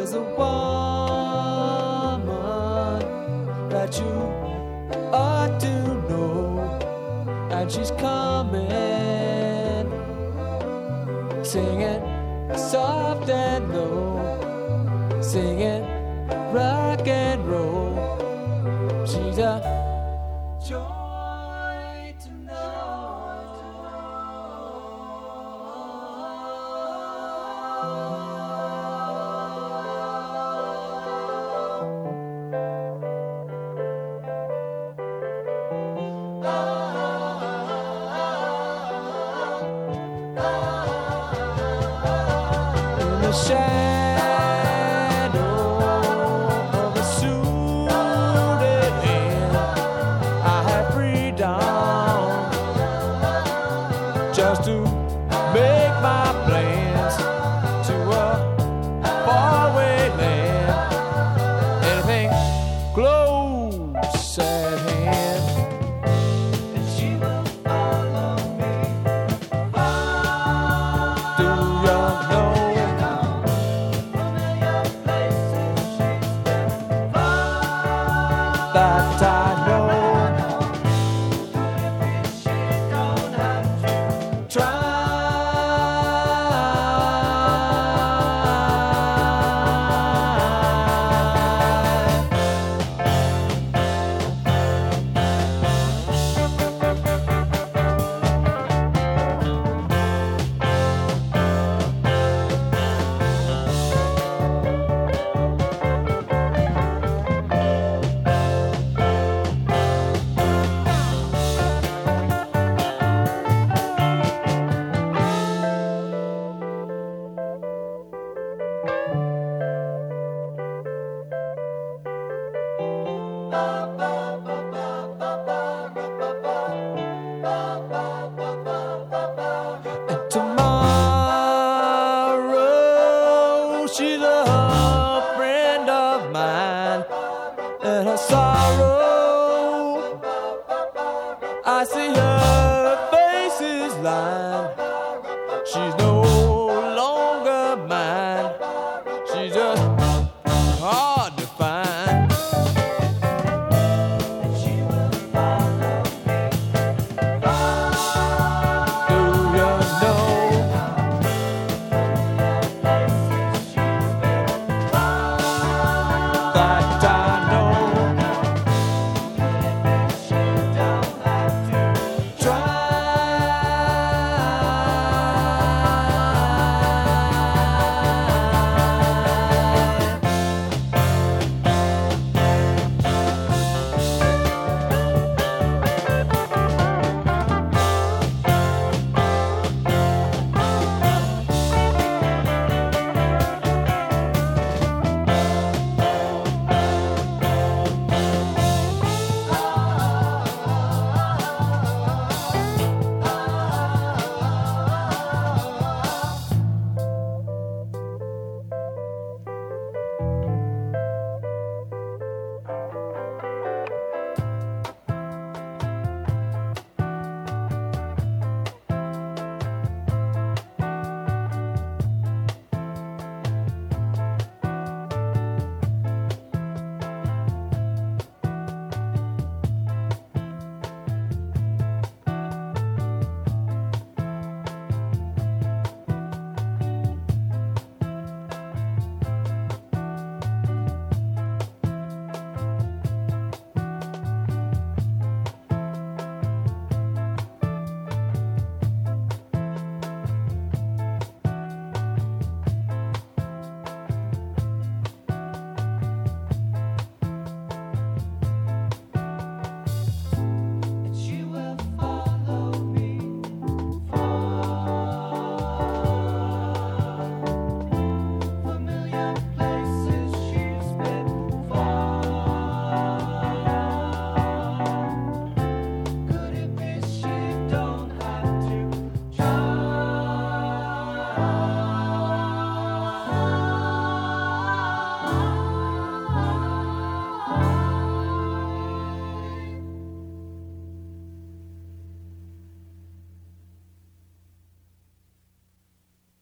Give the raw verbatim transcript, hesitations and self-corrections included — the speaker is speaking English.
There's a woman that you ought to know, and she's coming, singing soft and low, singing rock and roll. She's a joy to know. In the shadow of a suited hand, I have freedom just to make my plans to a faraway land. Anything close at hand, and she will follow me. Do you know that I know? Try. And tomorrow she's a friend of mine, and her sorrow, I see her face is lined. She's